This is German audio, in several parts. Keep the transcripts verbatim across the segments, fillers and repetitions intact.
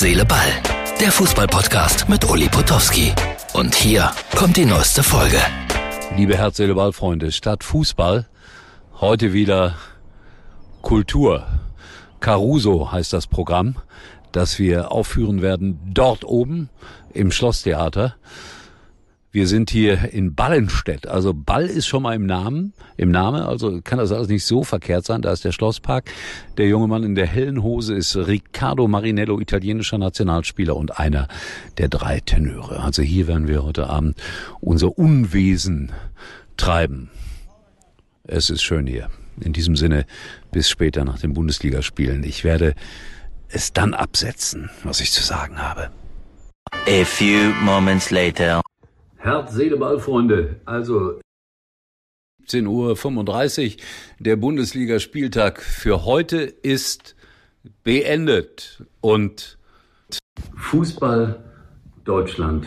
Seele, Ball. Der Fußball-Podcast mit Uli Potowski. Und hier kommt die neueste Folge. Liebe Herz, Seele, Ball Freunde, statt Fußball heute wieder Kultur. Caruso heißt das Programm, das wir aufführen werden dort oben im Schlosstheater. Wir sind hier in Ballenstedt, also Ball ist schon mal im Namen, im Namen, also kann das alles nicht so verkehrt sein, da ist der Schlosspark. Der junge Mann in der hellen Hose ist Riccardo Marinello, italienischer Nationalspieler und einer der drei Tenöre. Also hier werden wir heute Abend unser Unwesen treiben. Es ist schön hier. In diesem Sinne, bis später nach den Bundesligaspielen. Ich werde es dann absetzen, was ich zu sagen habe. A few moments later. Herz, Seele, Ball, Freunde. Also siebzehn Uhr fünfunddreißig. Der Bundesligaspieltag für heute ist beendet. Und Fußball Deutschland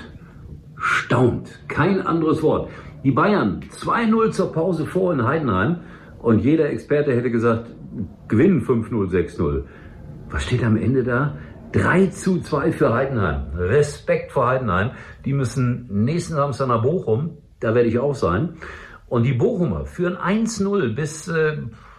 staunt. Kein anderes Wort. Die Bayern zwei null zur Pause vor in Heidenheim. Und jeder Experte hätte gesagt, gewinnen fünf null, sechs null. Was steht am Ende da? drei zu zwei für Heidenheim. Respekt vor Heidenheim. Die müssen nächsten Samstag nach Bochum. Da werde ich auch sein. Und die Bochumer führen eins null bis äh,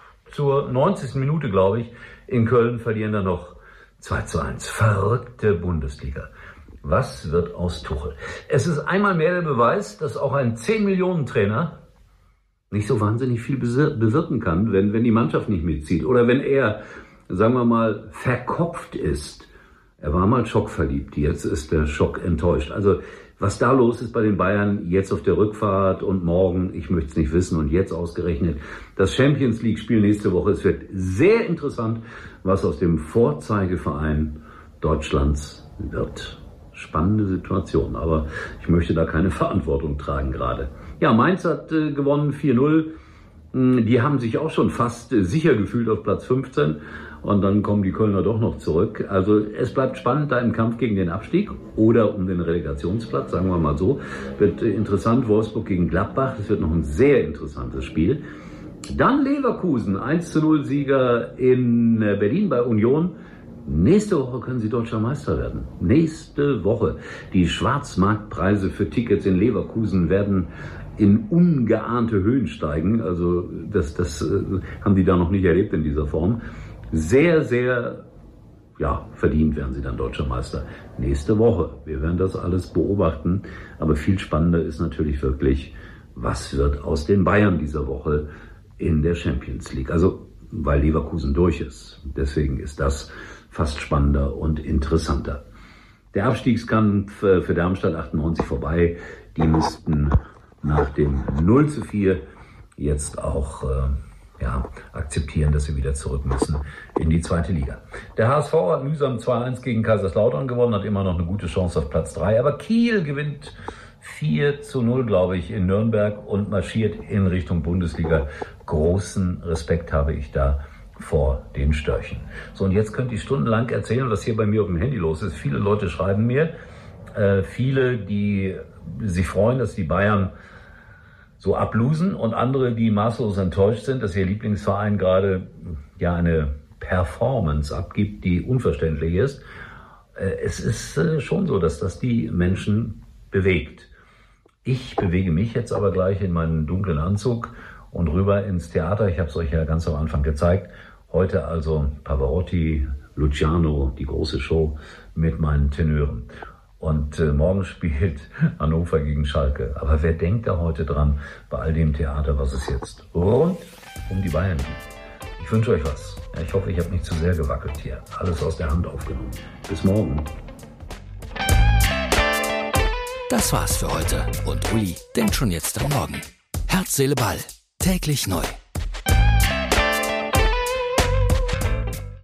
zur neunzigsten Minute, glaube ich. In Köln verlieren dann noch zwei zu eins. Verrückte Bundesliga. Was wird aus Tuchel? Es ist einmal mehr der Beweis, dass auch ein zehn-Millionen-Trainer nicht so wahnsinnig viel bewirken kann, wenn, wenn die Mannschaft nicht mitzieht. Oder wenn er, sagen wir mal, verkopft ist. Er war mal schockverliebt, jetzt ist der Schock enttäuscht. Also was da los ist bei den Bayern, jetzt auf der Rückfahrt und morgen, ich möchte es nicht wissen und jetzt ausgerechnet, das Champions League-Spiel nächste Woche. Es wird sehr interessant, was aus dem Vorzeigeverein Deutschlands wird. Spannende Situation, aber ich möchte da keine Verantwortung tragen gerade. Ja, Mainz hat äh, gewonnen, vier null. Die haben sich auch schon fast äh, sicher gefühlt auf Platz fünfzehn. Und dann kommen die Kölner doch noch zurück. Also es bleibt spannend da im Kampf gegen den Abstieg oder um den Relegationsplatz, sagen wir mal so. Wird äh, interessant, Wolfsburg gegen Gladbach. Das wird noch ein sehr interessantes Spiel. Dann Leverkusen, eins zu null Sieger in äh, Berlin bei Union. Nächste Woche können sie deutscher Meister werden. Nächste Woche. Die Schwarzmarktpreise für Tickets in Leverkusen werden in ungeahnte Höhen steigen. Also das, das äh, haben die da noch nicht erlebt in dieser Form. Sehr, sehr, ja, verdient werden sie dann deutscher Meister. Nächste Woche. Wir werden das alles beobachten. Aber viel spannender ist natürlich wirklich, was wird aus den Bayern dieser Woche in der Champions League. Also, weil Leverkusen durch ist. Deswegen ist das fast spannender und interessanter. Der Abstiegskampf für Darmstadt achtundneunzig vorbei. Die müssten nach dem null zu vier jetzt auch äh, ja, akzeptieren, dass sie wieder zurück müssen in die zweite Liga. Der H S V hat mühsam zwei eins gegen Kaiserslautern gewonnen, hat immer noch eine gute Chance auf Platz drei. Aber Kiel gewinnt vier zu null, glaube ich, in Nürnberg und marschiert in Richtung Bundesliga. Großen Respekt habe ich da vor den Störchen. So, und jetzt könnt ihr stundenlang erzählen, was hier bei mir auf dem Handy los ist. Viele Leute schreiben mir, äh, viele, die sich freuen, dass die Bayern so ablosen und andere, die maßlos enttäuscht sind, dass ihr Lieblingsverein gerade ja eine Performance abgibt, die unverständlich ist. Äh, es ist äh, schon so, dass das die Menschen bewegt. Ich bewege mich jetzt aber gleich in meinen dunklen Anzug und rüber ins Theater. Ich habe es euch ja ganz am Anfang gezeigt. Heute also Pavarotti, Luciano, die große Show mit meinen Tenören. Und äh, morgen spielt Hannover gegen Schalke. Aber wer denkt da heute dran bei all dem Theater, was es jetzt rund um die Bayern gibt? Ich wünsche euch was. Ja, ich hoffe, ich habe nicht zu sehr gewackelt hier. Alles aus der Hand aufgenommen. Bis morgen. Das war's für heute. Und Uli denkt schon jetzt am Morgen. Herz, Seele, Ball. Täglich neu.